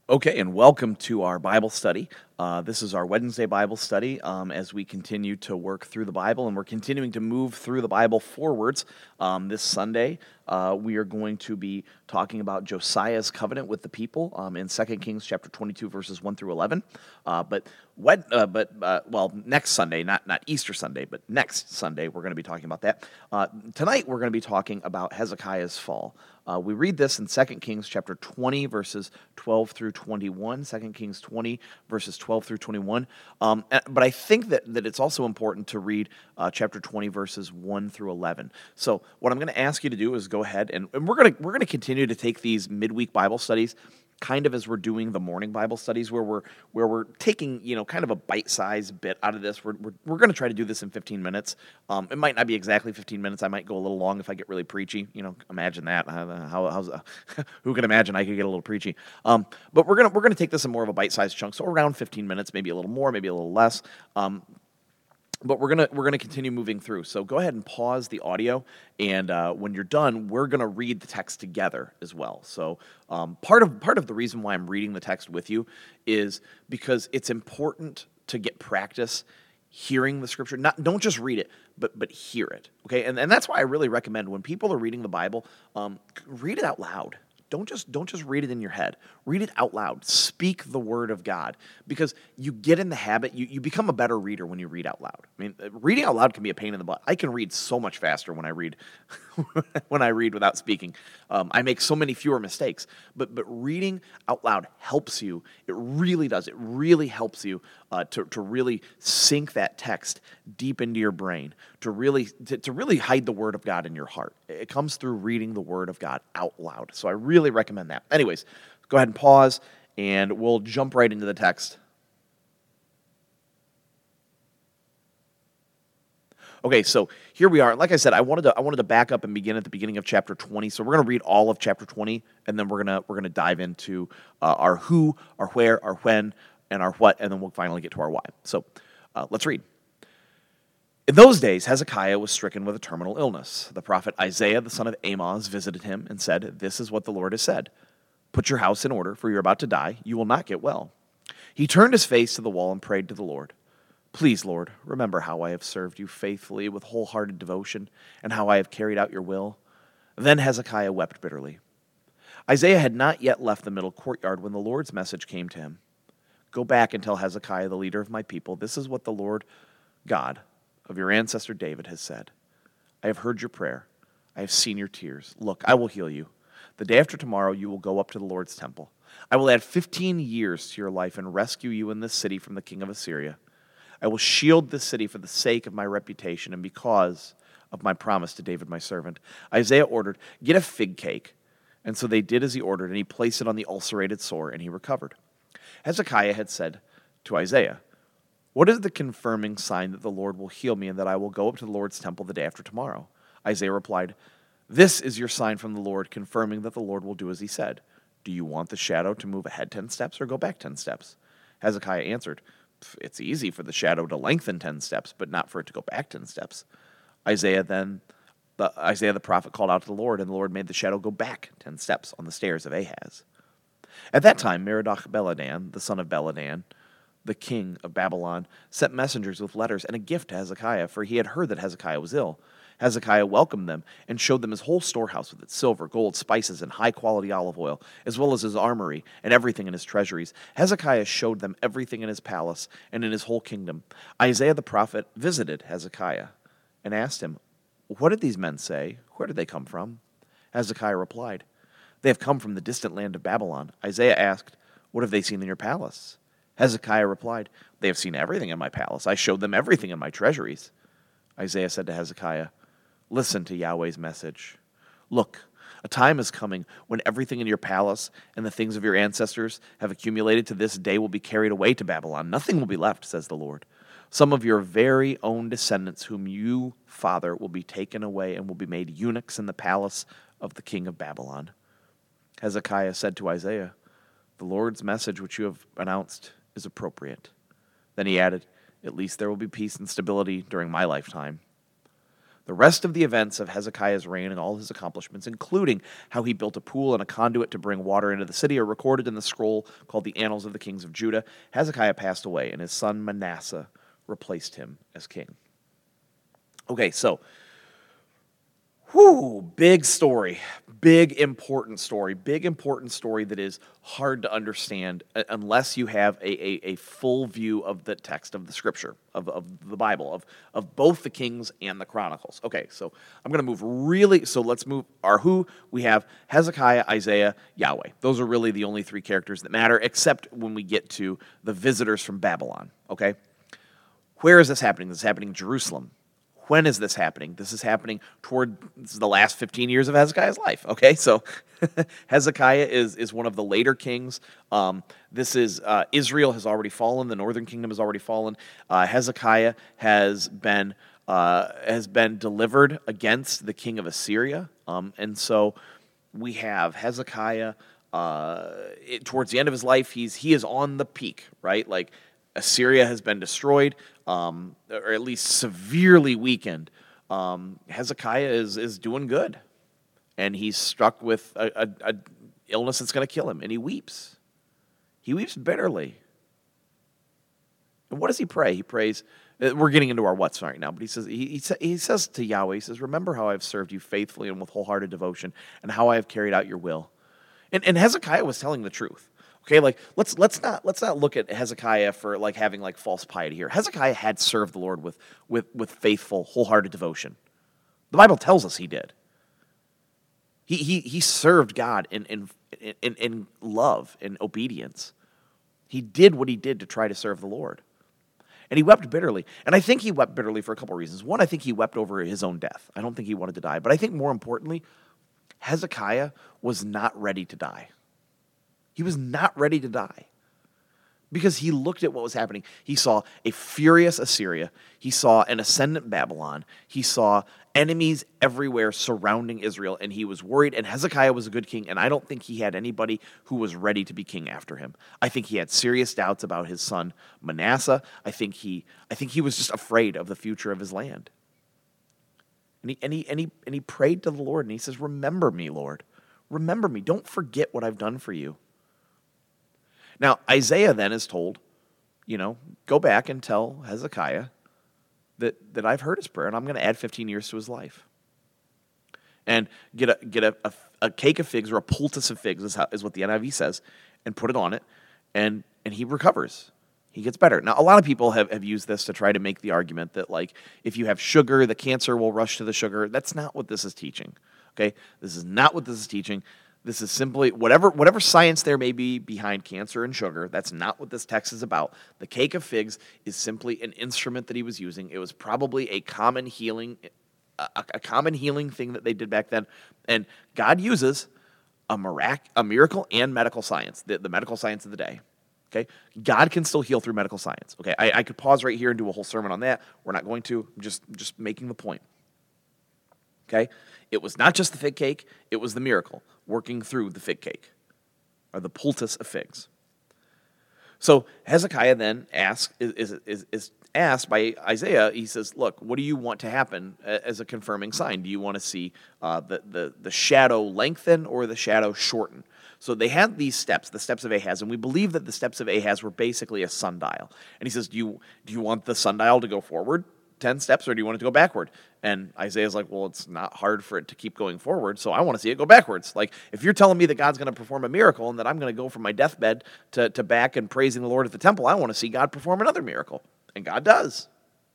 Okay, and welcome to our Bible study. This is our Wednesday Bible study as we continue to work through the Bible, and we're continuing to move through the Bible forwards. This Sunday, we are going to be talking about Josiah's covenant with the people in 2 Kings chapter 22, verses 1 through 11. Next Sunday, not Easter Sunday, but next Sunday, we're going to be talking about that. Tonight, we're going to be talking about Hezekiah's fall. We read this in 2 Kings chapter 20, verses 12 through 21, 2 Kings 20, verses 12 through 21. But I think that it's also important to read chapter 20, verses 1 through 11. So what I'm going to ask you to do is go ahead, and we're going to continue to take these midweek Bible studies kind of as we're doing the morning Bible studies, where we're taking kind of a bite-sized bit out of this. We're going to try to do this in 15 minutes. It might not be exactly 15 minutes. I might go a little long if I get really preachy. Imagine that. Who can imagine I could get a little preachy? But we're gonna take this in more of a bite-sized chunk, so around 15 minutes, maybe a little more, maybe a little less. But we're gonna continue moving through. So go ahead and pause the audio, and when you're done, we're gonna read the text together as well. So part of the reason why I'm reading the text with you is because it's important to get practice hearing the scripture. Don't just read it, but hear it. Okay, and that's why I really recommend when people are reading the Bible, read it out loud. Don't just read it in your head. Read it out loud. Speak the word of God, because you get in the habit. You become a better reader when you read out loud. I mean, reading out loud can be a pain in the butt. I can read so much faster when I read without speaking. I make so many fewer mistakes. But reading out loud helps you. It really does. It really helps you to really sink that text deep into your brain, to really hide the word of God in your heart. It comes through reading the word of God out loud. So I really recommend that. Anyways, go ahead and pause, and we'll jump right into the text. Okay, so here we are. Like I said, I wanted to back up and begin at the beginning of chapter 20. So we're going to read all of chapter 20, and then we're gonna dive into our who, our where, our when, and our what, and then we'll finally get to our why. So let's read. In those days, Hezekiah was stricken with a terminal illness. The prophet Isaiah, the son of Amoz, visited him and said, "This is what the Lord has said. Put your house in order, for you're about to die. You will not get well." He turned his face to the wall and prayed to the Lord. "Please, Lord, remember how I have served you faithfully with wholehearted devotion, and how I have carried out your will." Then Hezekiah wept bitterly. Isaiah had not yet left the middle courtyard when the Lord's message came to him. "Go back and tell Hezekiah, the leader of my people, this is what the Lord God of your ancestor David has said. I have heard your prayer. I have seen your tears. Look, I will heal you. The day after tomorrow you will go up to the Lord's temple. I will add 15 years to your life and rescue you in this city from the king of Assyria. I will shield this city for the sake of my reputation and because of my promise to David my servant." Isaiah ordered, "Get a fig cake." And so they did as he ordered, and he placed it on the ulcerated sore, and he recovered. Hezekiah had said to Isaiah, "What is the confirming sign that the Lord will heal me and that I will go up to the Lord's temple the day after tomorrow?" Isaiah replied, "This is your sign from the Lord, confirming that the Lord will do as he said. Do you want the shadow to move ahead 10 steps or go back 10 steps?" Hezekiah answered, "It's easy for the shadow to lengthen 10 steps, but not for it to go back 10 steps." Isaiah the prophet called out to the Lord, and the Lord made the shadow go back 10 steps on the stairs of Ahaz. At that time, Merodach-Baladan, the son of Baladan, the king of Babylon, sent messengers with letters and a gift to Hezekiah, for he had heard that Hezekiah was ill. Hezekiah welcomed them and showed them his whole storehouse with its silver, gold, spices, and high-quality olive oil, as well as his armory and everything in his treasuries. Hezekiah showed them everything in his palace and in his whole kingdom. Isaiah the prophet visited Hezekiah and asked him, "What did these men say? Where did they come from?" Hezekiah replied, "They have come from the distant land of Babylon." Isaiah asked, "What have they seen in your palace?" Hezekiah replied, "They have seen everything in my palace. I showed them everything in my treasuries." Isaiah said to Hezekiah, "Listen to Yahweh's message. Look, a time is coming when everything in your palace and the things of your ancestors have accumulated to this day will be carried away to Babylon. Nothing will be left, says the Lord. Some of your very own descendants whom you father will be taken away and will be made eunuchs in the palace of the king of Babylon." Hezekiah said to Isaiah, "The Lord's message which you have announced is appropriate." Then he added, "At least there will be peace and stability during my lifetime." The rest of the events of Hezekiah's reign and all his accomplishments, including how he built a pool and a conduit to bring water into the city, are recorded in the scroll called the Annals of the Kings of Judah. Hezekiah passed away, and his son Manasseh replaced him as king. Okay, so big story, big important story that is hard to understand unless you have a full view of the text of the scripture, of the Bible, of both the Kings and the Chronicles. Okay, so I'm going to move so let's move our who. We have Hezekiah, Isaiah, Yahweh. Those are really the only three characters that matter, except when we get to the visitors from Babylon, okay? Where is this happening? This is happening in Jerusalem. When is this happening? This is happening this is the last 15 years of Hezekiah's life. Okay, so Hezekiah is one of the later kings. This is Israel has already fallen. The northern kingdom has already fallen. Hezekiah has been delivered against the king of Assyria, and so we have Hezekiah towards the end of his life. He is on the peak, right? Like Assyria has been destroyed, or at least severely weakened. Hezekiah is doing good, and he's struck with a illness that's going to kill him, and he weeps. He weeps bitterly. And what does he pray? He prays. We're getting into our what's right now, but he says to Yahweh, he says, "Remember how I've served you faithfully and with wholehearted devotion, and how I have carried out your will." And Hezekiah was telling the truth. Okay, like let's not look at Hezekiah for like having like false piety here. Hezekiah had served the Lord with faithful, wholehearted devotion. The Bible tells us he did. He served God in love and obedience. He did what he did to try to serve the Lord. And he wept bitterly. And I think he wept bitterly for a couple of reasons. One, I think he wept over his own death. I don't think he wanted to die. But I think more importantly, Hezekiah was not ready to die. He was not ready to die because he looked at what was happening. He saw a furious Assyria. He saw an ascendant Babylon. He saw enemies everywhere surrounding Israel, and he was worried. And Hezekiah was a good king, and I don't think he had anybody who was ready to be king after him. I think he had serious doubts about his son Manasseh. I think he was just afraid of the future of his land. And he prayed to the Lord, and he says, "Remember me, Lord. Remember me. Don't forget what I've done for you." Now, Isaiah then is told, go back and tell Hezekiah that I've heard his prayer, and I'm going to add 15 years to his life. And get a cake of figs, or a poultice of figs is what the NIV says, and put it on it, and he recovers. He gets better. Now, a lot of people have used this to try to make the argument that, like, if you have sugar, the cancer will rush to the sugar. That's not what this is teaching, okay? This is not what this is teaching. This is simply, whatever science there may be behind cancer and sugar, that's not what this text is about. The cake of figs is simply an instrument that he was using. It was probably a common healing thing that they did back then. And God uses a miracle and medical science, the medical science of the day. Okay, God can still heal through medical science. Okay, I could pause right here and do a whole sermon on that. We're not going to. I'm just making the point. Okay, it was not just the fig cake; it was the miracle working through the fig cake, or the poultice of figs. So Hezekiah then is asked by Isaiah. He says, "Look, what do you want to happen as a confirming sign? Do you want to see the shadow lengthen or the shadow shorten?" So they had these steps, the steps of Ahaz, and we believe that the steps of Ahaz were basically a sundial. And he says, do you want the sundial to go forward 10 steps, or do you want it to go backward? And Isaiah's like, well, it's not hard for it to keep going forward, so I want to see it go backwards. Like, if you're telling me that God's going to perform a miracle and that I'm going to go from my deathbed to back and praising the Lord at the temple, I want to see God perform another miracle. And God does.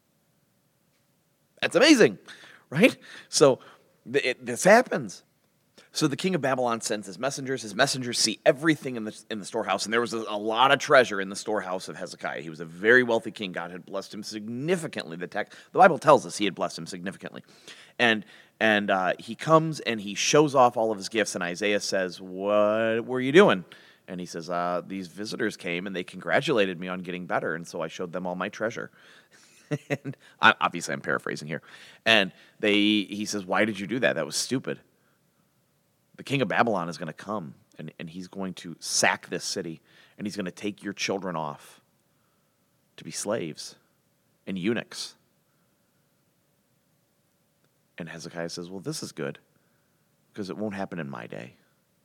That's amazing, right? So this happens. So the king of Babylon sends his messengers. His messengers see everything in the storehouse, and there was a lot of treasure in the storehouse of Hezekiah. He was a very wealthy king. God had blessed him significantly. The Bible tells us he had blessed him significantly. And he comes and he shows off all of his gifts, and Isaiah says, "What were you doing?" And he says, "These visitors came, and they congratulated me on getting better, and so I showed them all my treasure." And obviously I'm paraphrasing here. And he says, "Why did you do that? That was stupid. The king of Babylon is going to come, and he's going to sack this city, and he's going to take your children off to be slaves and eunuchs." And Hezekiah says, well, this is good because it won't happen in my day.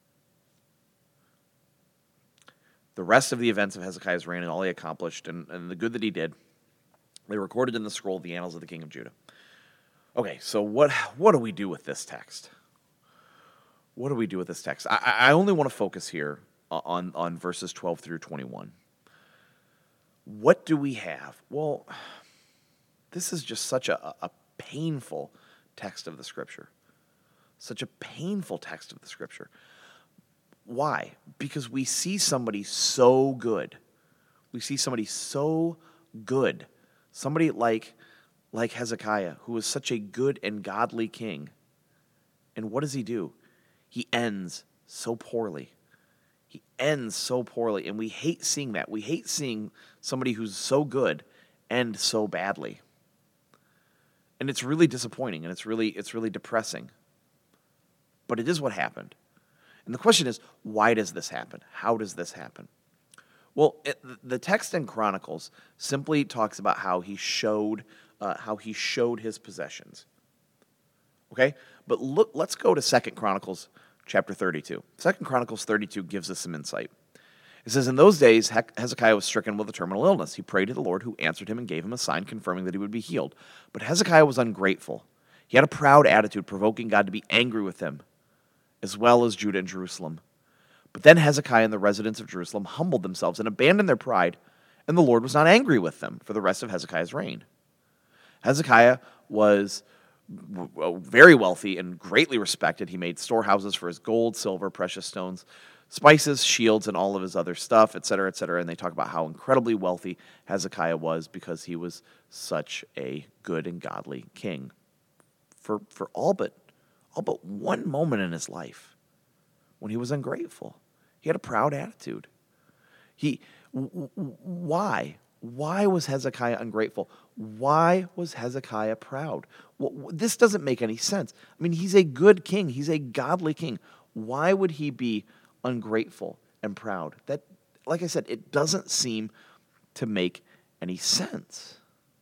The rest of the events of Hezekiah's reign and all he accomplished and the good that he did, they are recorded in the scroll of the Annals of the King of Judah. Okay, so what do we do with this text? What do we do with this text? I only want to focus here on verses 12 through 21. What do we have? Well, this is just such a painful text of the Scripture. Such a painful text of the Scripture. Why? Because we see somebody so good. We see somebody so good. Somebody like Hezekiah, who was such a good and godly king. And what does he do? He ends so poorly. He ends so poorly, and we hate seeing that. We hate seeing somebody who's so good end so badly. And it's really disappointing, and it's really depressing. But it is what happened. And the question is, why does this happen? How does this happen? Well, the text in Chronicles simply talks about how he showed his possessions. Okay? But let's go to 2 Chronicles chapter 32. 2 Chronicles 32 gives us some insight. It says, in those days, Hezekiah was stricken with a terminal illness. He prayed to the Lord, who answered him and gave him a sign confirming that he would be healed. But Hezekiah was ungrateful. He had a proud attitude, provoking God to be angry with him, as well as Judah and Jerusalem. But then Hezekiah and the residents of Jerusalem humbled themselves and abandoned their pride, and the Lord was not angry with them for the rest of Hezekiah's reign. Hezekiah was very wealthy and greatly respected. He made storehouses for his gold, silver, precious stones, spices, shields, and all of his other stuff, etc., etc. And they talk about how incredibly wealthy Hezekiah was because he was such a good and godly king. For all but one moment in his life when he was ungrateful. He had a proud attitude. Why? Why was Hezekiah ungrateful? Why was Hezekiah proud? Well, this doesn't make any sense. I mean, he's a good king. He's a godly king. Why would he be ungrateful and proud? That, like I said, it doesn't seem to make any sense.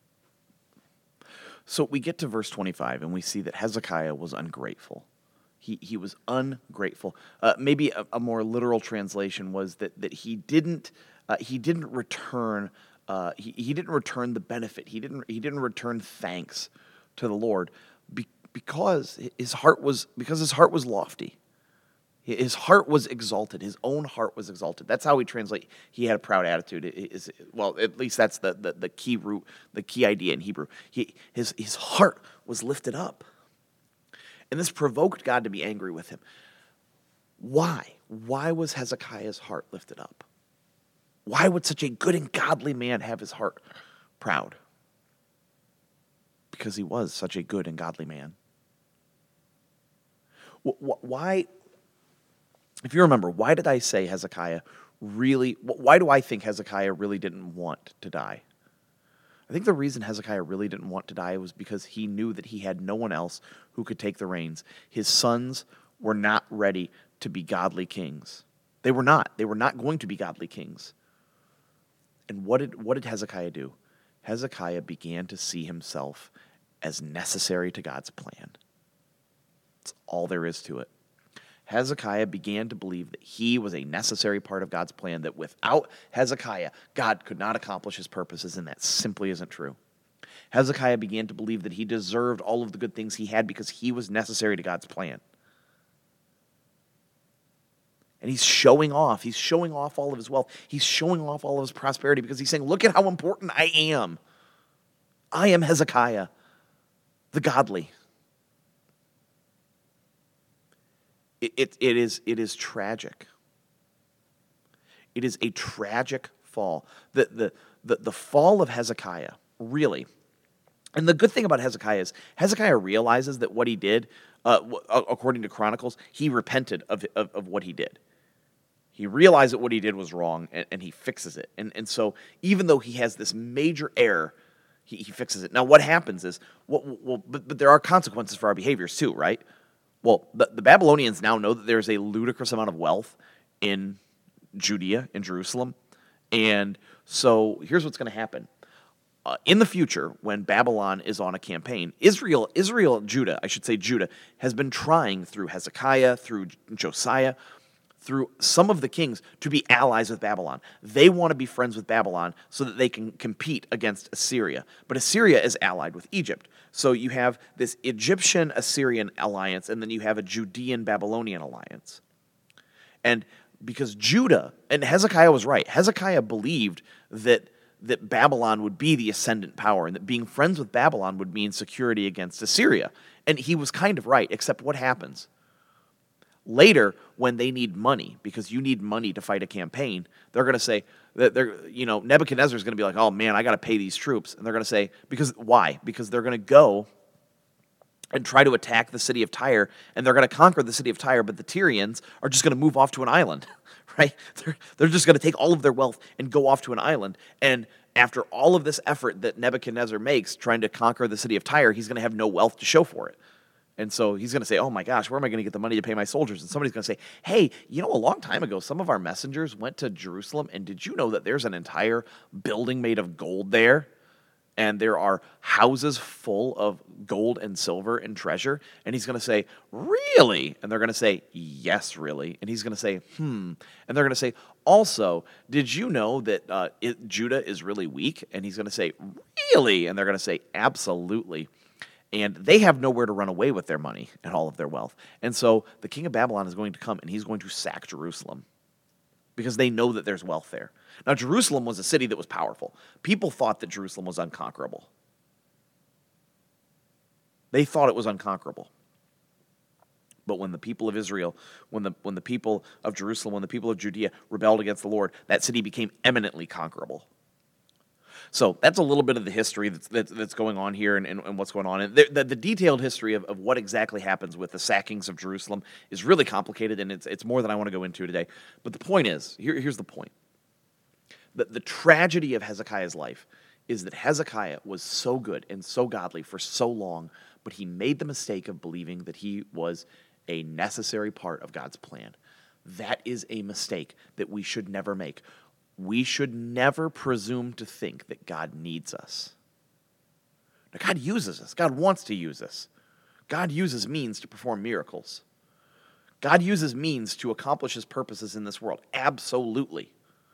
So we get to verse 25, and we see that Hezekiah was ungrateful. He was ungrateful. Maybe a more literal translation was that he didn't return he didn't return the benefit. He didn't return thanks to the Lord because his heart was lofty. His heart was exalted. His own heart was exalted. That's how we translate. He had a proud attitude. Well, at least that's the key root, the key idea in Hebrew. His heart was lifted up, and this provoked God to be angry with him. Why? Why was Hezekiah's heart lifted up? Why would such a good and godly man have his heart proud? Because he was such a good and godly man. Why? If you remember, why did I say Hezekiah really, why do I think Hezekiah really didn't want to die? I think the reason Hezekiah really didn't want to die was because he knew that he had no one else who could take the reins. His sons were not ready to be godly kings. They were not. They were not going to be godly kings. And what did Hezekiah do? Hezekiah began to see himself as necessary to God's plan. That's all there is to it. Hezekiah began to believe that he was a necessary part of God's plan, that without Hezekiah, God could not accomplish his purposes, and that simply isn't true. Hezekiah began to believe that he deserved all of the good things he had because he was necessary to God's plan. And he's showing off all of his wealth. He's showing off all of his prosperity because he's saying, look at how important I am. I am Hezekiah, the godly. It is tragic. It is a tragic fall. The fall of Hezekiah, really. And the good thing about Hezekiah is Hezekiah realizes that what he did, according to Chronicles, he repented of what he did. He realized that what he did was wrong, and he fixes it. And so even though he has this major error, he fixes it. Now what happens is, but there are consequences for our behaviors too, right? Well, the Babylonians now know that there's a ludicrous amount of wealth in Judea, in Jerusalem. And so here's what's going to happen. in the future, when Babylon is on a campaign, Judah, I should say Judah, has been trying through Hezekiah, through Josiah, through some of the kings to be allies with Babylon. They want to be friends with Babylon so that they can compete against Assyria. But Assyria is allied with Egypt. So you have this Egyptian-Assyrian alliance, and then you have a Judean-Babylonian alliance. And because Judah, and Hezekiah was right, Hezekiah believed that Babylon would be the ascendant power and that being friends with Babylon would mean security against Assyria. And he was kind of right, except what happens? Later, when they need money, because you need money to fight a campaign, they're going to say, Nebuchadnezzar is going to be like, oh man, I got to pay these troops. And they're going to say, why? Because they're going to go and try to attack the city of Tyre, and they're going to conquer the city of Tyre, but the Tyrians are just going to move off to an island. Right? They're just going to take all of their wealth and go off to an island. And after all of this effort that Nebuchadnezzar makes trying to conquer the city of Tyre, he's going to have no wealth to show for it. And so he's going to say, oh my gosh, where am I going to get the money to pay my soldiers? And somebody's going to say, hey, a long time ago, some of our messengers went to Jerusalem, and did you know that there's an entire building made of gold there? And there are houses full of gold and silver and treasure. And he's going to say, really? And they're going to say, yes, really. And he's going to say, And they're going to say, also, did you know that Judah is really weak? And he's going to say, really? And they're going to say, absolutely. And they have nowhere to run away with their money and all of their wealth. And so the king of Babylon is going to come, and he's going to sack Jerusalem because they know that there's wealth there. Now, Jerusalem was a city that was powerful. People thought that Jerusalem was unconquerable. They thought it was unconquerable. But when the people of Israel, when the people of Jerusalem, when the people of Judea rebelled against the Lord, that city became eminently conquerable. So that's a little bit of the history that's going on here and what's going on. And the detailed history of what exactly happens with the sackings of Jerusalem is really complicated, and it's more than I want to go into today. But the point is, here's the point. The tragedy of Hezekiah's life is that Hezekiah was so good and so godly for so long, but he made the mistake of believing that he was a necessary part of God's plan. That is a mistake that we should never make. We should never presume to think that God needs us. Now, God uses us. God wants to use us. God uses means to perform miracles. God uses means to accomplish his purposes in this world. Absolutely.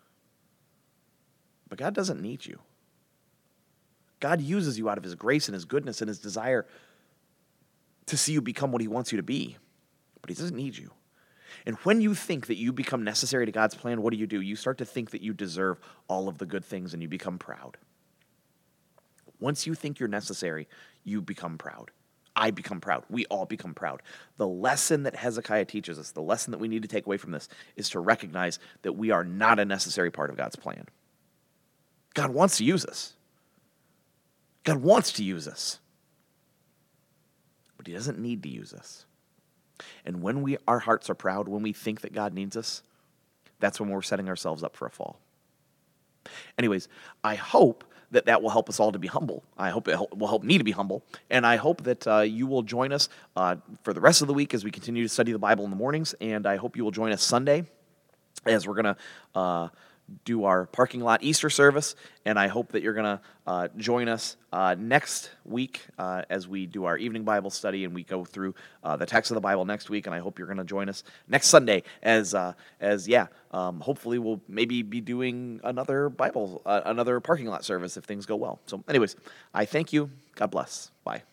But God doesn't need you. God uses you out of his grace and his goodness and his desire to see you become what he wants you to be. But he doesn't need you. And when you think that you become necessary to God's plan, what do? You start to think that you deserve all of the good things, and you become proud. Once you think you're necessary, you become proud. I become proud. We all become proud. The lesson that Hezekiah teaches us, the lesson that we need to take away from this, is to recognize that we are not a necessary part of God's plan. God wants to use us. God wants to use us. But he doesn't need to use us. And when our hearts are proud, when we think that God needs us, that's when we're setting ourselves up for a fall. Anyways, I hope that will help us all to be humble. I hope it will help me to be humble. And I hope that you will join us for the rest of the week as we continue to study the Bible in the mornings. And I hope you will join us Sunday as we're going to do our parking lot Easter service, and I hope that you're going to join us next week as we do our evening Bible study and we go through the text of the Bible next week, and I hope you're going to join us next Sunday as hopefully we'll maybe be doing another parking lot service if things go well. So anyways, I thank you. God bless. Bye.